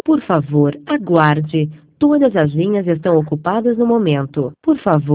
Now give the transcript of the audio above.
Por favor, aguarde. Todas as linhas estão ocupadas no momento. Por favor.